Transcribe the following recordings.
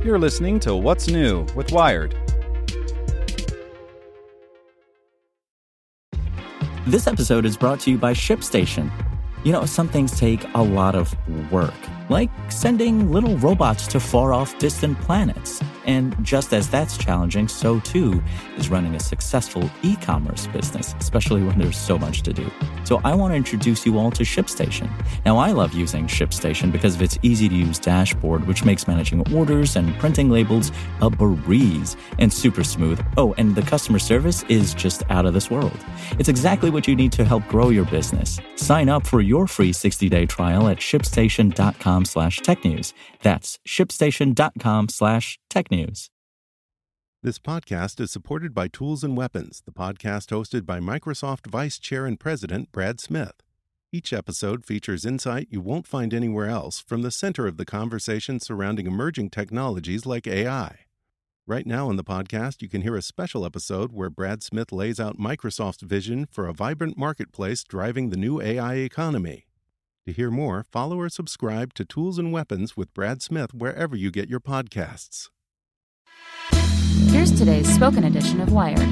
You're listening to What's New with Wired. This episode is brought to you by ShipStation. You know, some things take a lot of work, like sending little robots to far-off distant planets. And just as that's challenging, so too is running a successful e-commerce business, especially when there's so much to do. So I want to introduce you all to ShipStation. Now, I love using ShipStation because of its easy-to-use dashboard, which makes managing orders and printing labels a breeze and super smooth. Oh, and the customer service is just out of this world. It's exactly what you need to help grow your business. Sign up for your free 60-day trial at shipstation.com/technews. That's shipstation.com/technews. This podcast is supported by Tools and Weapons, the podcast hosted by Microsoft Vice Chair and President Brad Smith. Each episode features insight you won't find anywhere else from the center of the conversation surrounding emerging technologies like AI. Right now on the podcast, you can hear a special episode where Brad Smith lays out Microsoft's vision for a vibrant marketplace driving the new AI economy. To hear more, follow or subscribe to Tools and Weapons with Brad Smith wherever you get your podcasts. Here's today's spoken edition of Wired.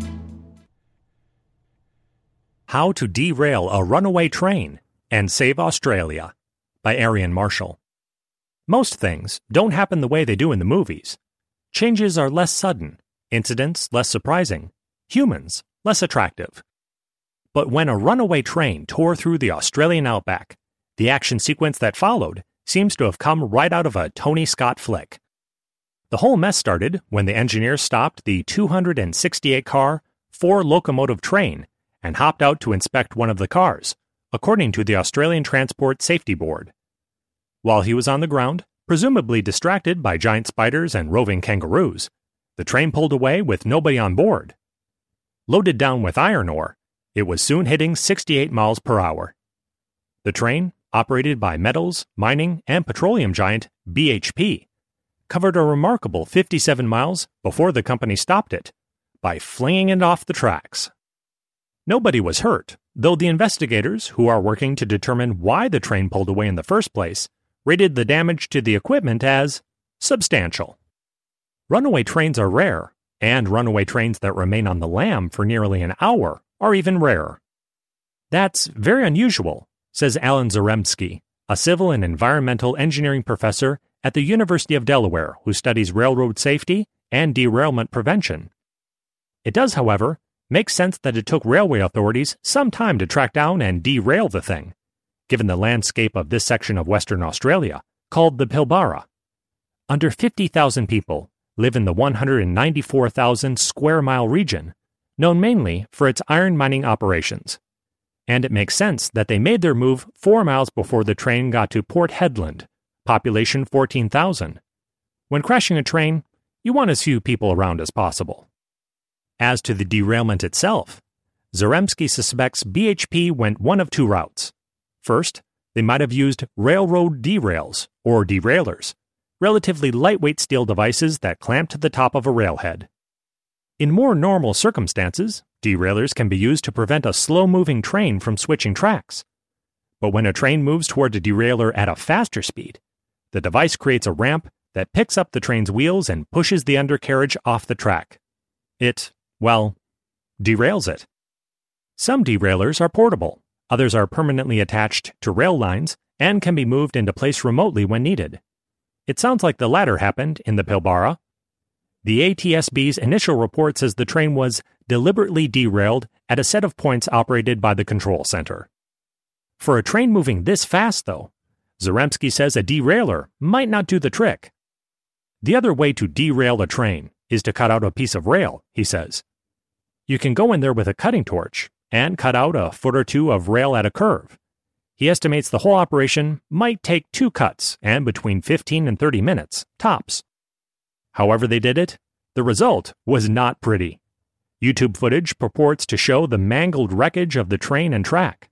How to Derail a Runaway Train and Save Australia by Arian Marshall. Most things don't happen the way they do in the movies. Changes are less sudden, incidents less surprising, humans less attractive. But when a runaway train tore through the Australian outback, the action sequence that followed seems to have come right out of a Tony Scott flick. The whole mess started when the engineers stopped the 268-car, 4-locomotive train and hopped out to inspect one of the cars, according to the Australian Transport Safety Board. While he was on the ground, presumably distracted by giant spiders and roving kangaroos, the train pulled away with nobody on board. Loaded down with iron ore, it was soon hitting 68 miles per hour. The train, operated by metals, mining, and petroleum giant BHP, covered a remarkable 57 miles before the company stopped it by flinging it off the tracks. Nobody was hurt, though the investigators, who are working to determine why the train pulled away in the first place, rated the damage to the equipment as substantial. Runaway trains are rare, and runaway trains that remain on the lam for nearly an hour are even rarer. That's very unusual, says Alan Zaremski, a civil and environmental engineering professor at the University of Delaware who studies railroad safety and derailment prevention. It does, however, make sense that it took railway authorities some time to track down and derail the thing, given the landscape of this section of Western Australia, called the Pilbara. Under 50,000 people live in the 194,000 square mile region, known mainly for its iron mining operations. And it makes sense that they made their move 4 miles before the train got to Port Hedland, population 14,000. When crashing a train, you want as few people around as possible. As to the derailment itself, Zaremski suspects BHP went one of two routes. First, they might have used railroad derails, or derailers, relatively lightweight steel devices that clamp to the top of a railhead. In more normal circumstances, derailers can be used to prevent a slow-moving train from switching tracks. But when a train moves toward a derailer at a faster speed, the device creates a ramp that picks up the train's wheels and pushes the undercarriage off the track. It, well, derails it. Some derailers are portable, others are permanently attached to rail lines and can be moved into place remotely when needed. It sounds like the latter happened in the Pilbara. The ATSB's initial report says the train was deliberately derailed at a set of points operated by the control center. For a train moving this fast, though, Zaremski says a derailer might not do the trick. The other way to derail a train is to cut out a piece of rail, he says. You can go in there with a cutting torch and cut out a foot or two of rail at a curve. He estimates the whole operation might take 2 cuts and between 15 and 30 minutes, tops. However they did it, the result was not pretty. YouTube footage purports to show the mangled wreckage of the train and track.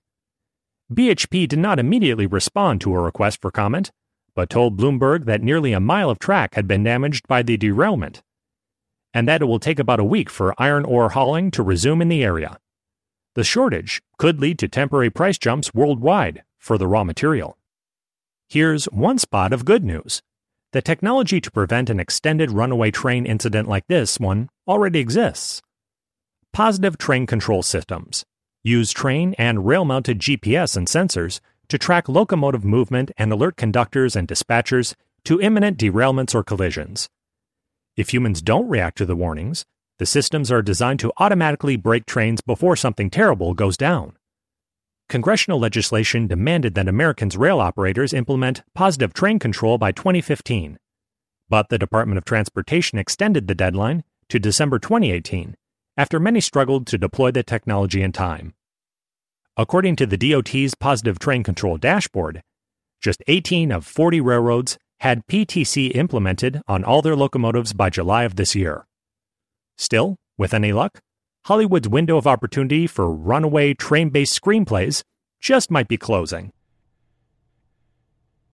BHP did not immediately respond to a request for comment, but told Bloomberg that nearly a mile of track had been damaged by the derailment, and that it will take about a week for iron ore hauling to resume in the area. The shortage could lead to temporary price jumps worldwide for the raw material. Here's one spot of good news. the technology to prevent an extended runaway train incident like this one already exists. Positive Train Control Systems use train and rail-mounted GPS and sensors to track locomotive movement and alert conductors and dispatchers to imminent derailments or collisions. If humans don't react to the warnings, the systems are designed to automatically brake trains before something terrible goes down. Congressional legislation demanded that Americans' rail operators implement positive train control by 2015, but the Department of Transportation extended the deadline to December 2018 after many struggled to deploy the technology in time. According to the DOT's Positive Train Control dashboard, just 18 of 40 railroads had PTC implemented on all their locomotives by July of this year. Still, with any luck, Hollywood's window of opportunity for runaway train-based screenplays just might be closing.